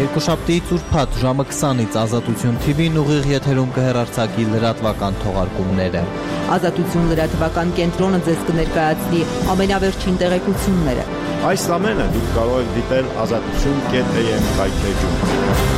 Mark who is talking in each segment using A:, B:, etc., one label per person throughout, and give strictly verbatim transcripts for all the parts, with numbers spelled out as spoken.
A: Երկուշաբթիից ուրբաթ ժամը քսանից Ազատություն թի վին ուղիղ եթերում կհեռարձակի լրատվական թողարկումները։
B: Ազատություն լրատվական կենտրոնը ձեզ կներկայացնի ամենավերջին տեղեկությունները։
C: Այս ամենը դուք կարող եք դիտել ազատություն կետ է եմ կայքեջում։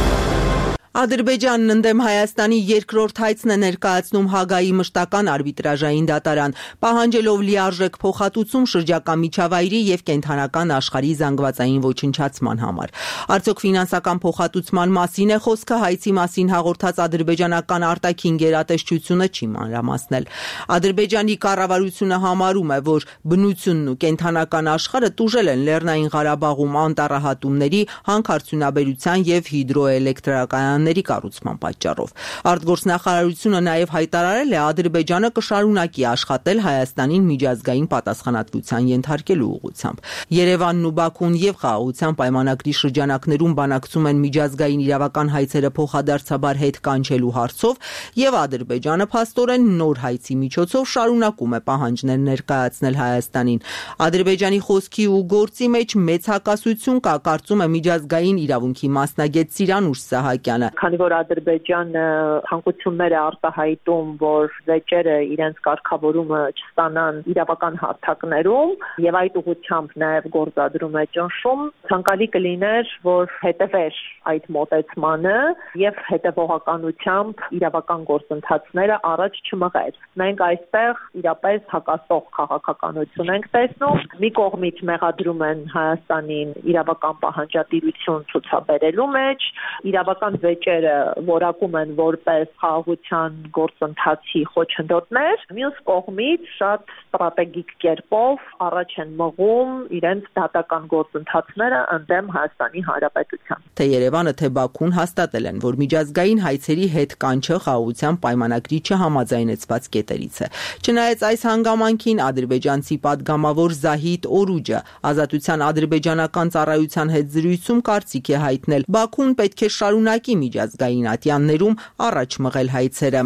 B: Ադրբեջանն ընդդեմ Հայաստանի երկրորդ հայցն է ներկայացնում Հագայի մշտական արբիտրաժային դատարան, պահանջելով լիարժեք փոխհատուցում շրջակա միջավայրի եւ կենդանական աշխարհի զանգվածային ոչնչացման համար։ Արդյոք ֆինանսական փոխհատուցման մասին է խոսքը, հայցի մասին հաղորդած ադրբեջանական արտաքին գերատեսչությունը չի մանրամասնել։ Ադրբեջանի կառավարությունը համարում է, որ բնությունն ու կենդանական աշխարհը տուժել են Լեռնային Ղարաբաղում անտառահատումների, հանքարդյունաբերության եւ հիդրոէլեկտրակայանների կառուցման պատճառով։ Արտգործնախարարությունը նաև հայտարարել է, Ադրբեջանը կշարունակի աշխատել Հայաստանին միջազգային պատասխանատվության ենթարկելու ուղղությամբ։ Երևանն ու Բաքուն եւ Խաղաղության պայմանագրի շրջանակներում բանակցում են միջազգային իրավական հայցերը փոխադարձաբար հետ կանչելու հարցով, եւ Ադրբեջանը փաստորեն նոր հայցի միջոցով շարունակում է պահանջներ ներկայացնել Հայաստանին։ Ադրբեջանի խոսքի ու գործի մեջ մեծ հակասություն կա, կարծում է միջազգային իրավունքի մասնագետ Սիրանուշ Սահակյանը։
D: Քանի որ Ադրբեջանը ցանկություններ է արտահայտում, որ վեճերը իրենց կարգավորումը չստանան իրավական հարթակներում եւ այդ ուղղությամբ նաեւ գործադրում է ճնշում, ցանկալի կլիներ, որ հետևեր այդ մոտեցմանը եւ հետեւողականությամբ իրավական գործընթացները առաջ չմղեր։ Մենք այստեղ իրապես հակասող քաղաքականություն ենք տեսնում։ Մի կողմից մեղադրում են Հայաստանին իրավական պահանջատիրություն ցուցաբերելու մեջ, իրավական վեճերը որակում են որպես խաղաղության գործընթացի խոչընդոտներ, մյուս կողմից շատ ստրատեգիկ կերպով առաջ են մղում իրենց դատական գործընթացները ընդդեմ Հայաստանի Հանրապետության։
B: Թե Երևանը, թե Բաքուն հաստատել են, որ միջազգային հայցերի հետ կանչը խաղաղության պայմանագրի չհամաձայնեցված կետերից է։ Չնայած այս հանգամանքին ադրբեջանցի падգամավոր Զահիդ Օրուջը Ազատության ադրբեջանական ծառայության հետ զրույցում կարծիք է հայտնել, Բաքուն պետք է շարունակի միջազգային ատյաններում առաջ մղել հայցերը։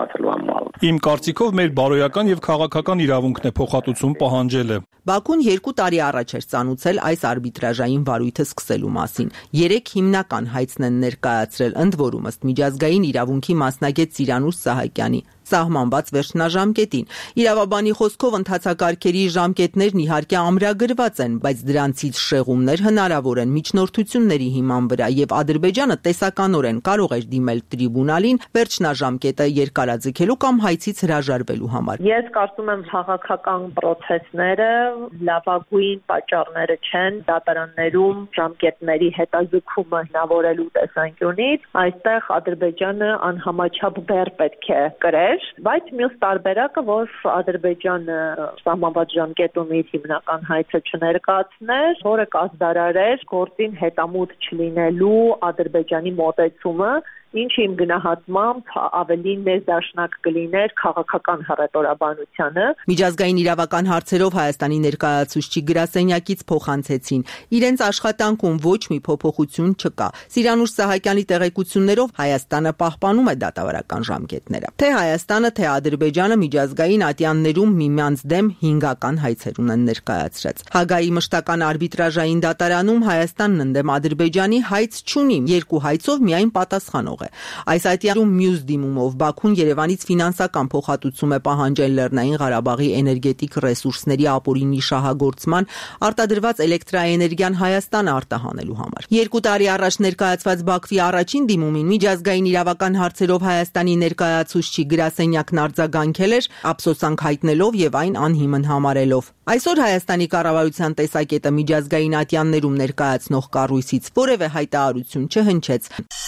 E: Իմ կարծիքով մեր բարոյական եւ քաղաքական իրավունքն է փոխհատուցում պահանջելը։
B: Բաքուն երկու տարի առաջ էր ծանուցել այս արբիտրաժային վարույթը սկսելու մասին։ Երեք հիմնական հայցն են ներկայացրել, ընդ որում ըստ միջազգային իրավունքի մասնագետ Սիրանուշ Սահակյանի սահմանված վերջնաժամկետին։ Իրավաբանի խոսքով ընթացակարգերի ժամկետներն իհարկե ամրագրված են, բայց դրանցից շեղումներ հնարավոր են միջնորդությունների հիման վրա եւ Ադրբեջանը տեսականորեն կարող էր դիմել տրիբունալին վերջնաժամկետը երկարաձգելու կամ հայցից հրաժարվելու համար։
D: Ես կարծում եմ քաղաքական process-ները լավագույն պատճառները չեն դատարաններում ժամկետների հետաձգումը հնարավորելու տեսանկյունից։ Այստեղ Ադրբեջանը անհամաչափ բեռ պետք է կրեր, բայց մյուս տարբերակը, որ Ադրբեջանը սահմանված ժամկետում իր հիմնական հայցը չներկայացներ, որը կազդարարեր գործին հետամուտ չլինելու Ադրբեջանի մոտեցումը, ինչը իմ գնահատմամբ ավելի ներդաշնակ կլիներ քաղաքական հռետորաբանությանը։
B: Միջազգային իրավական հարցերով Հայաստանի ներկայացուցիչ գրասենյակից փոխանցեցին, իրենց աշխատանքում ոչ մի փոփոխություն չկա։ Սիրանուշ Սահակյանի տեղեկություններով Հայաստանը պահպանում է դատավարական ժամկետները։ Թե Հայաստանը, թե Ադրբեջանը միջազգային ատյաններում միմյանց դեմ հինգական հայցեր ունեն ներկայացրած։ Հագայի մշտական արբիտրաժային դատարանում Հայաստանն ընդդեմ Ադրբեջանի հայց չունի, երկու հայցով միայն պատասխանող է։ Այս ատյանում մյուս դիմումով Բաքուն Երևանից ֆինանսական փոխհատուցում է պահանջել Լեռնային Ղարաբաղի էներգետիկ ռեսուրսների ապօրինի շահագործման, արտադրված էլեկտրաէներգիան Հայաստանը արտահանելու համար։ Երկու տարի առաջ ներկայացված Բաքվի առաջին դիմումին միջազգային իրավական հարցերով Հայաստանի ներկայացուցիչ գրասենյակն արձագանքել էր, ափսոսանք հայտնելով եւ այն անհիմն համարելով։ Այսօր Հայաստանի կառավարության տեսակետը միջազգային ատյաններում ներկայացնող կառույցից որևէ հայտարարություն չհնչեց։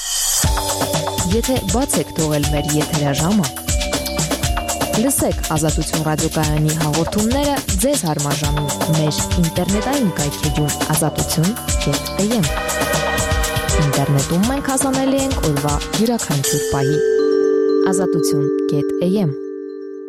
F: Եթե բաց եք թողել մեր եթերաժամը, լսեք Ազատություն ռադիոկայանի հաղորդումները ձեզ հարմարժամին մեր ինտերնետային կայքեջում ազատություն կետ եմ։ Ինտերնետում մենք հասանելի ենք օրվա յուրաքանչյուր պահի։ ազատություն կետ եմ։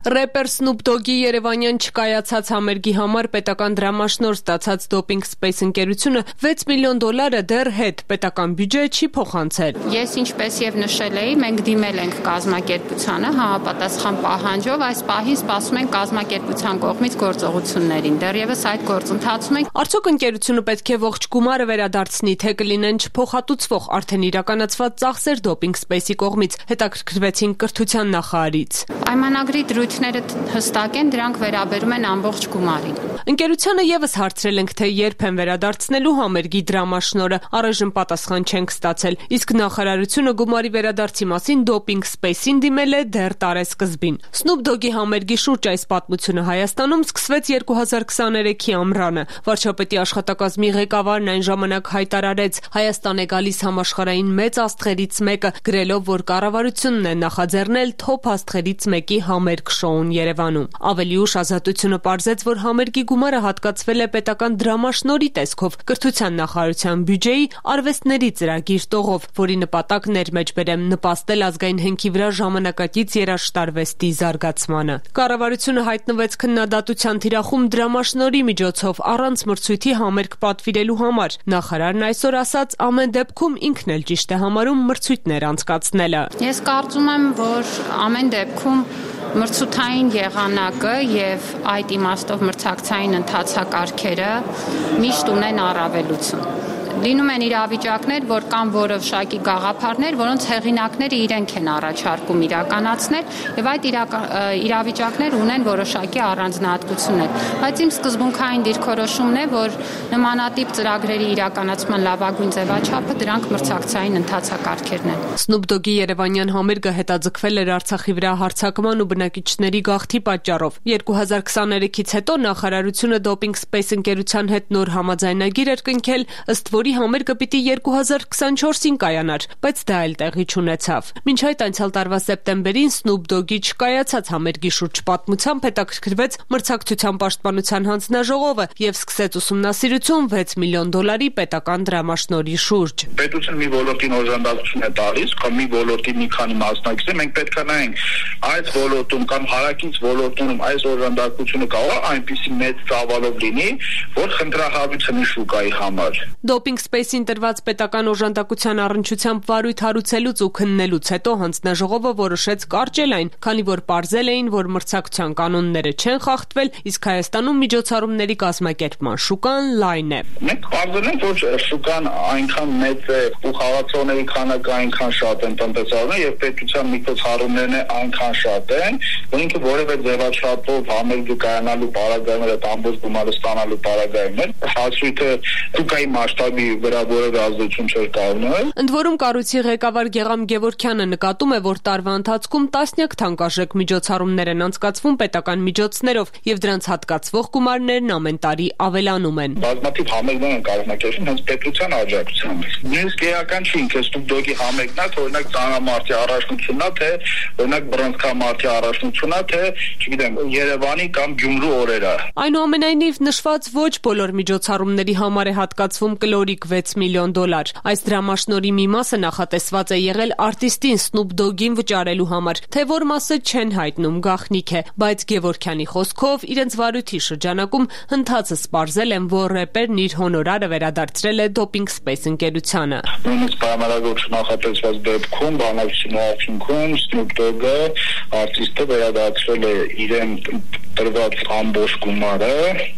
G: Ռեպեր Snoop Dogg-ի Երևանյան չկայացած համերգի համար պետական դրամաշնորհ ստացած Doping Space ընկերությունը վեց միլիոն դոլարը դեռ հետ պետական բյուջե չի փոխանցել։
H: Ես ինչպես եւ նշել էի, մենք դիմել ենք կազմակերպությանը համապատասխան պահանջով, այս պահին սպասում ենք կազմակերպության կողմից գործողություններին։ Դեռևս այդ գործընթացում ենք։
G: Արդյոք ընկերությունը պետք է ողջ գումարը վերադարձնի, թե կլինեն չփոխհատուցվող արդեն իրականացված ծախսեր Doping Space-ի կողմից, հետաքրքրվեցին կրթության նախարարից։
H: Պայմանագրի դրույթները հստակ են, դրանք վերաբերում են ամբողջ գումարին։
G: Ընկերությանը եւս հարցրել ենք, թե երբ են վերադարձնելու համերգի դրամաշնորհը, առայժմ պատասխան չենք ստացել, իսկ նախարարությունը գումարի վերադարձի մասին Doping Space-ին դիմել է դեռ տարեսկզբին։ Snoop Dogg-ի համերգի շուրջ այս պատմությունը Հայաստանում սկսվեց երկու հազար քսաներեքի ամռանը։ Վարչապետի աշխատակազմի ղեկավարն այն ժամանակ հայտարարեց. Հայաստան է գալիս համաշխարհային մեծ աստղերից մեկը, գրելով, որ կառավարությունն է նախաձեռնել թոփ աստղերից մեկի համերգ շոուն Երևանում։ Ավելի ուշ Ազատությունը պարզեց, որ համերգի գումարը հատկացվել է պետական դրամաշնորհի տեսքով կրթության նախարարության բյուջեի արվեստների ծրագիր տողով, որի նպատակն էր մեջբերեմ նպաստել ազգային հենքի վրա ժամանակակից երաժշտարվեստի զարգացմանը։ Կառավարությունը հայտնվեց քննադատության թիրախում դրամաշնորհի միջոցով առանց մրցույթի համերգ պատվիրելու համար։ Նախարարն այսօր ասաց, ամեն դեպքում ինքն էլ ճիշտ է համարում մրցույթներ անցկացնելը։
H: Ես կարծում եմ, որ ամեն դեպքում մրցութային եղանակը եւ այդ իմաստով մրցակցային ընթացակարգերը միշտ ունեն առավելություն։ Լինում են իրավիճակներ, որ կան որոշակի գաղափարներ, որոնց հեղինակները իրենք են առաջարկում իրականացնել, եւ այդ իրավիճակներ ունեն որոշակի առանձնահատկություններ։ Բայց իմ սկզբունքային դիրքորոշումն է, որ նմանատիպ ծրագրերի իրականացման լավագույն ձևաչափը դրանք մրցակցային ընթացակարգերն են։
G: Snoop Dogg-ի Երևանյան համերգը հետաձգվել էր Արցախի վրա հարձակման ու բնակիչների գաղթի պատճառով։ երկու հազար քսաներեքից հետո նախարարությունը Doping Space ընկերության հետ նոր համաձայնագիր էր կնքել, ըստ որի համերգը պիտի երկու հազար քսանչորսին կայանար, բայց դա էլ տեղի չունեցավ։ Մինչ այդ անցյալ տարվա սեպտեմբերին Snoop Dogg-ի չկայացած համերգի շուրջ պատմությամբ հետաքրքրվեց մրցակցության պաշտպանության հանձնաժողովը եւ սկսեց ուսումնասիրություն վեց միլիոն դոլարի պետական դրամաշնորհի շուրջ։
I: Պետությունը մի ոլորտին օժանդակություն է տալիս, կամ մի ոլորտի մի քանի մասնակիցներ, մենք պետք է նայենք այս ոլորտում կամ հարակից ոլորտում այս օժանդակությունը կարող է այնպիսի մեծ ծավալով լինի, որ խնդրահարույց ունի շուկայի համար։
G: Doping Space-ին տրված պետական օժանդակության առնչությամբ վարույթ հարուցելուց ու քննելուց հետո հանձնաժողովը որոշեց կարճել այն, քանի որ պարզել էին, որ մրցակցության կանոնները չեն խախտվել, իսկ Հայաստանում միջոցառումների կազմակերպման շուկան լայն է։
I: Մենք պարզել ենք, որ շուկան այնքան մեծ է ու խաղացողների քանակը այնքան շատ են տնտեսարանը եւ պետության միջոցառումներն այնքան շատ են, որ ինքը որևէ ձևաչափով համերգը կայանալու պարագայում այդ ամբողջ գումարը ստանալու պարագայում է հասույթը շուկայի մասշտաբի վրա որևէ ազդեցություն չէր կայանում։
G: Ընդ որում կառույցի ղեկավար Գեգամ Գևորգյանը նկատում է, որ տարվա ընթացքում տասնյակ թանկարժեք միջոցառումներ են անցկացվում պետական միջոցներով եւ դրանց հատկացվող գումարներն ամեն տարի ավելանում են։
I: Բազմաթիվ համերգներ են կազմակերպվում հենց պետության աջակցությամբ։ Նույնիսկ էական չի ինքը Snoop Dogg-ի համերգն է, թե օրինակ ծանրամարտի առաջնությունն է, թե օրինակ բռնցքամարտի առաջնությունն է, թե չգիտեմ Երևանի կամ Գյումրու օրերը։
G: Այնուամենայնիվ նշված ոչ բոլոր միջոցառումների համար է հատկացվում կլորիկ վեց միլիոն դոլար։ Այս դրամաշնորհի մի մասը նախատեսված է եղել արտիստին Snoop Dogg-ին վճարելու համար, թե որ մասը չեն հայտնում, գաղտնիք է, բայց Գևորգյանի խոսքով իրենց վարույթի շրջանակում հնդածը սպառզել են, որ ռեպերն իր հոնորարը վերադարձրել է Doping Space ընկերությանը։
I: Նույնիսկ պայմանագրով նախատեսված դեպքում բանակցության արդյունքում Snoop Dogg-ը արտիստը վերադարձրել է իրեն տրված ամբողջ գումարը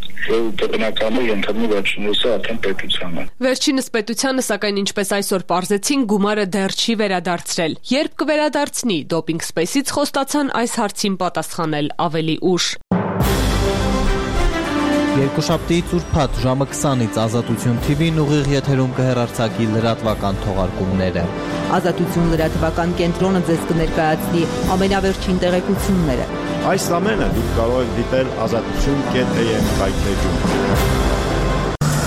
I: բնականը ենթադրում վերջինս արդեն պետությանը։
G: Վերջինս պետությանը, սակայն ինչպես այսօր պարզեցին, գումարը դեռ չի վերադարձրել։ Երբ կվերադարձնի Doping Space-ից խոստացան այս հարցին պատասխանել ավելի ուշ։
A: Երկուշաբթիից ուրբաթ ժամը քսանից Ազատություն թի վին ուղիղ եթերում կհեռարձակի լրատվական թողարկումները։
B: Ազատություն լրատվական կենտրոնը ձեզ կներկայացնի ամենավերջին տեղեկությունները։
C: Այս ամենը դուք կարող եք դիտել ազատություն կետ էյ էմ հայտնեջում։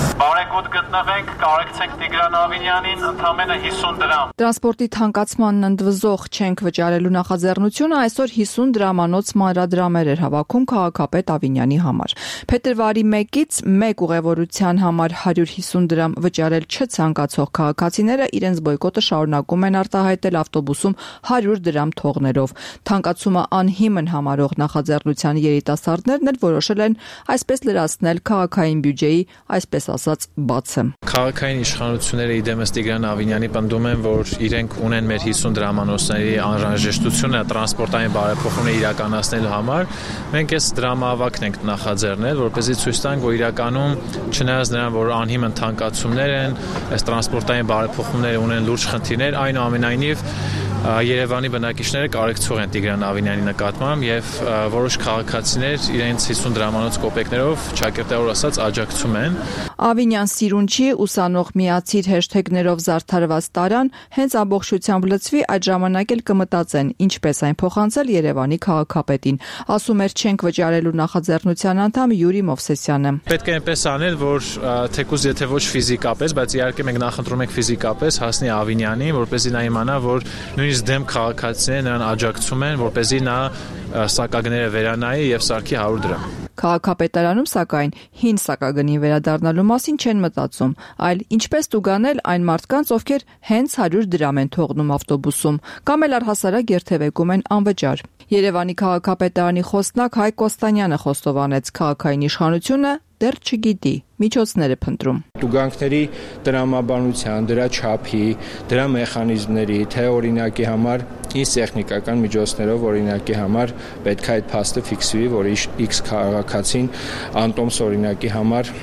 J: մոտ գտնվենք, կարեկցենք Տիգրան Ավինյանին ընդամենը հիսուն դրամ։
K: Տրանսպորտի թանկացմանն ընդվզող չենք վճարելու նախաձեռնությունը այսօր հիսուն դրամանոց մանրադրամեր էր հավաքում քաղաքապետ Ավինյանի համար։ Փետրվարի մեկից մեկ ուղևորության համար հարյուր հիսուն դրամ վճարել չցանկացող քաղաքացիները իրենց բոյկոտը շարունակում են արտահայտել ավտոբուսում հարյուր դրամ թողներով։ Թանկացումը անհիմն համարող նախաձեռնության երիտասարդներն էլ որոշել են այսպես լրացնել քաղաքային բյուջեի, այսպես ասած, բացը։
L: Քաղաքային իշխանությունները իդեմս Տիգրան Ավինյանի պնդում են, որ իրենք ունեն մեր հիսուն դրամանոցների անհրաժեշտությունը տրանսպորտային բարեփոխումներ իրականացնելու համար։ Մենք այս դրամահավաքն ենք նախաձեռնել, որպեսզի ցույց տանք, որ իրականում չնայած նրան, որ անհիմն թանկացումներ են, այս տրանսպորտային բարեփոխումները ունեն լուրջ խնդիրներ, այնուամենայնիվ Երևանի բնակիչները կարեկցող են Տիգրան Ավինյանի նկատմամբ եւ որոշ քաղաքացիներ իրենց հիսուն դրամանոց կոպեկներով ճակերտավոր ասած աջակցում են։
K: Ավինյան սիրունչի ուսանող միացիր հեշթեգներով զարդարված տարան հենց ամբողջությամբ լծվի, այդ ժամանակ էլ կմտածեն ինչպես այն փոխանցել Երևանի քաղաքապետին, ասում էր չենք վճարելու նախաձեռնության անդամ Յուրի Մովսեսյանը։
L: Պետք է այնպես անել, որ թեկուզ եթե ոչ ֆիզիկապես, բայց իհարկե մենք նախընտրում ենք ֆիզիկապես հասնի Ավինյանին, որպեսզի նա իմանա, որ նույնիսկ դեմ քաղաքացիները նրան աջակցում են, որպեսզի նա սակագները վերանայի եւ սարքի հարյուր դրամ։
K: Քաղաքապետարանում սակայն հին սակագնի վերադառնալու մասին չեն մտածում, այլ ինչպես տուգանել այն մարդկանց, ովքեր հենց հարյուր դրամ են թողնում ավտոբուսում, կամ էլ առհասարակ երթևեկում են անվճար։ Երևանի քաղաքապետարանի խոսնակ Հայկ Կոստանյանը խոստովանեց, քաղաքային իշխանությունը դեռ չգիտի, միջոցներ է փնտրում։
M: Տուգանքների տրամաբանության, դրա չափի, դրա մեխանիզմների, թե օրինակի համար ինչ տեխնիկական միջոցներով օրինակի համար պետք է այդ փաստը ֆիքսվի, որ X քաղաքացին անտոմս օրինակի համար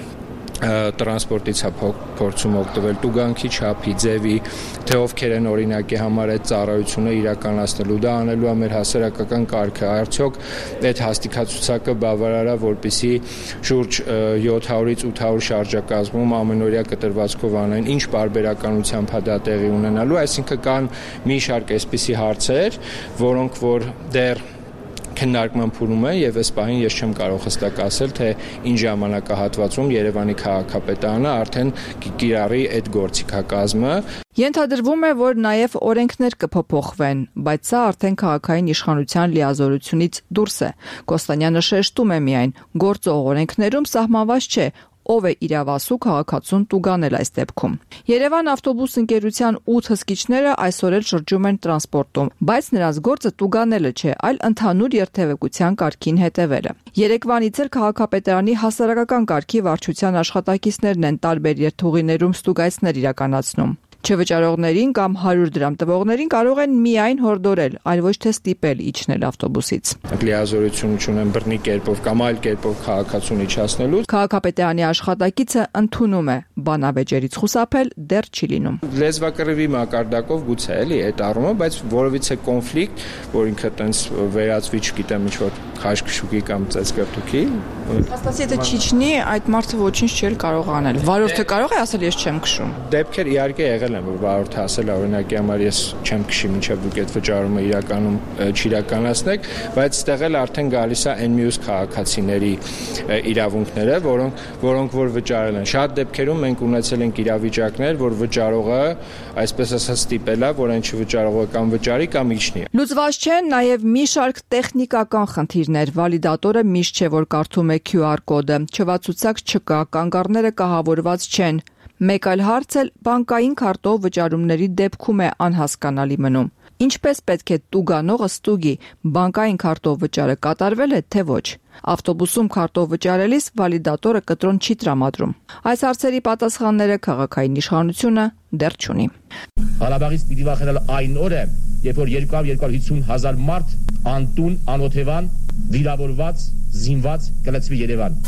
M: տրանսպորտից է փորձում օգտվել, տուգանքի չափի, ձևի, թե ովքեր են օրինակի համար այդ ծառայությունը իրականացնելու, դա անելու է մեր հասարակական կարգը, արդյոք այդ հաստիքացուցակը բավարար է, որպեսզի շուրջ յոթ հարյուրից ութ հարյուր շարժակազմում ամենօրյա կտրվածքով անեն, ինչ պարբերականությամբ է դա տեղի ունենալու, այսինքն կան մի շարք այսպիսի հարցեր, որոնք որ դեռ քննարկման փուլում է եւ այս պահին ես չեմ կարող հստակ ասել, թե ինչ ժամանակահատվածում Երևանի քաղաքապետարանը արդեն կիրառի այդ գործիքակազմը։
K: Ենթադրվում է, որ նաև օրենքներ կփոփոխվեն, բայց սա արդեն քաղաքային իշխանության լիազորությունից դուրս է։ Կոստանյանը շեշտում է միայն, գործող օրենքներում սահմանված չէ, ով է իրավասու քաղաքացուն տուգանել այս դեպքում։ Երևան ավտոբուս ընկերության ութ հսկիչները այսօր էլ շրջում են տրանսպորտում, բայց նրանց գործը տուգանելը չէ, այլ ընդհանուր երթևեկության կարգին հետևելը։ Երեկվանից էլ քաղաքապետարանի հասարակական կարգի վարչության աշխատակիցներն են տարբեր երթուղիներում ստուգայցներ իրականացնում։ Չվճարողներին կամ հարյուր դրամ տվողներին կարող են միայն հորդորել, այլ ոչ թե ստիպել իջնել ավտոբուսից։
M: Լիազորություն ունեն բռնի կերպով կամ այլ կերպով քաղաքացուն իջացնելու։
K: Քաղաքապետարանի աշխատակիցը ընդունում է, բանավեճերից խուսափել դեռ չի լինում։
M: Լեզվակռիվի մակարդակով գուցե էլի այդ առումով, բայց որովհետեւ կոնֆլիկտ, որ ինքը տենց վերածվի, չգիտեմ, ինչ որ խաշկշուկի կամ ծածկարտուքի։
K: Հաստատ եթե չիջնի, այդ մարդը ոչինչ չի կարող անել։ Վարորդը կարող է ասել ես չեմ քշում։
M: Դեպքեր իհարկե եղել են, որ վարորդը ասել է օրինակի համար ես չեմ քշի, մինչև դուք այդ վճարումը իրականում չիրականացնեք, բայց ստեղ էլ արդեն գալիս է այն մյուս քաղաքացիների իրավունքները, որոնք որոնք որ վճարել են։ Շատ դեպքերում մենք ունեցել ենք իրավիճակներ, որ վճարողը, այսպես ասած, ստիպել է, որ այն չվճարողը կամ վճարի կամ իջնի։
K: Լուծված չեն նաև մի շարք տեխնիկական խնդիրներ։ Վալիդատորը միշտ չէ, որ կարդում է Q R կոդը, չվացուցակ չկա, կանգառները կահավորված չեն։ Մեկ այլ հարց էլ բանկային քարտով վճարումների դեպքում է անհասկանալի մնում։ Ինչպես պետք է տուգանողը ստուգի, բանկային քարտով վճարը կատարվել է, թե ոչ։ Ավտոբուսում քարտով վճարելիս վալիդատորը կտրոն չի տրամադրում։ Այս հարցերի պատասխանները քաղաքային իշխանությունը դեռ չունի։
N: Ղարաբաղից պիտի վախենալ այն օրը, երբ որ երկու հարյուր հիսուն հազար մարդ անտուն, անօթևան, վիրավորված, զինված կլցվի Երևան։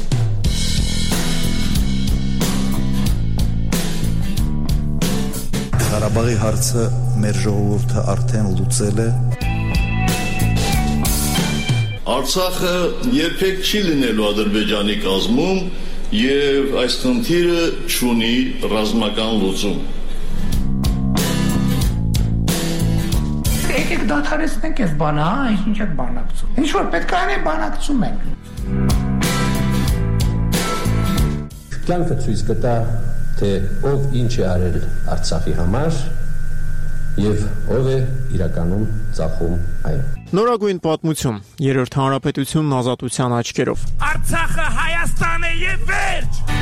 O: Ղարաբաղի հարցը մեր ժողովուրդը արդեն լուծել է։
P: Արցախը երբեք չի լինելու Ադրբեջանի կազմում եւ այս խնդիրը չունի ռազմական լուծում։
Q: Եկեք դադարեցնենք այս բանը, հա, ինչ եք բանակցում։ Ինչ որ պետք է անենք, բանակցում ենք։
R: Կյանքը ցույց կտա, թե ով ինչ է արել Արցախի համար եւ ով է իրականում ծախում այն։
S: Նորագույն պատմություն, երրորդ հանրապետությունն ազատության աչքերով։
T: Արցախը Հայաստան է եւ վերջ։